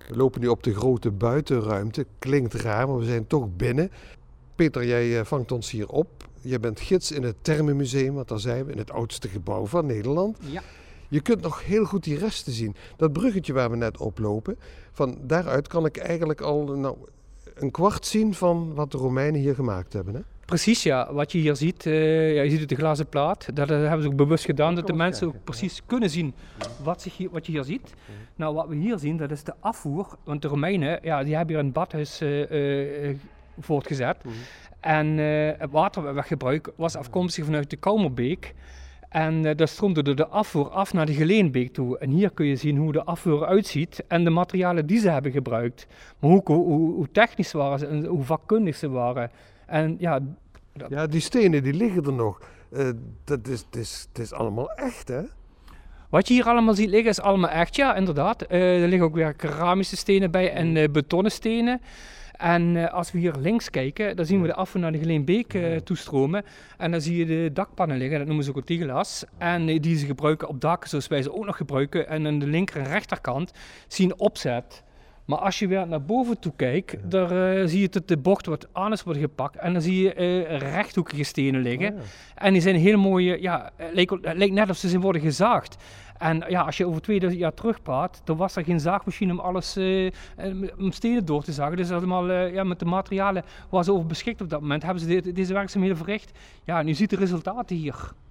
We lopen nu op de grote buitenruimte. Klinkt raar, maar we zijn toch binnen. Peter, jij vangt ons hier op. Je bent gids in het Thermenmuseum, want daar zijn we, in het oudste gebouw van Nederland. Ja. Je kunt nog heel goed die resten zien. Dat bruggetje waar we net oplopen, van daaruit kan ik eigenlijk al een kwart zien van wat de Romeinen hier gemaakt hebben. Hè? Precies, ja. Wat je hier ziet, je ziet het de glazen plaat. Dat hebben ze ook bewust gedaan, dat de mensen ook precies kunnen zien wat je hier ziet. Nou, wat we hier zien, dat is de afvoer. Want de Romeinen, die hebben hier een badhuis voortgezet. En het water dat we gebruiken was afkomstig vanuit de Kaumerbeek. En dat stroomde door de afvoer af naar de Geleenbeek toe. En hier kun je zien hoe de afvoer eruit ziet en de materialen die ze hebben gebruikt. Maar hoe technisch waren ze en hoe vakkundig ze waren. En ja, die stenen die liggen er nog. Het is allemaal echt, hè? Wat je hier allemaal ziet liggen is allemaal echt, ja, inderdaad. Er liggen ook weer keramische stenen bij en betonnen stenen. En als we hier links kijken, dan zien we de afvoer naar de Geleenbeek toestromen. En dan zie je de dakpannen liggen, dat noemen ze ook tegelas. En die ze gebruiken op daken, zoals wij ze ook nog gebruiken. En aan de linker en rechterkant zie je een opzet. Maar als je weer naar boven toe kijkt, daar zie je dat de bocht wat anders wordt gepakt. En dan zie je rechthoekige stenen liggen. Oh ja. En die zijn heel mooie, het lijkt net of ze worden gezaagd. En ja, als je over 2000 jaar terugpraat, dan was er geen zaagmachine om alles om stenen door te zagen. Dus allemaal met de materialen waar ze over beschikt op dat moment, hebben ze deze werkzaamheden verricht. Ja, en u ziet de resultaten hier.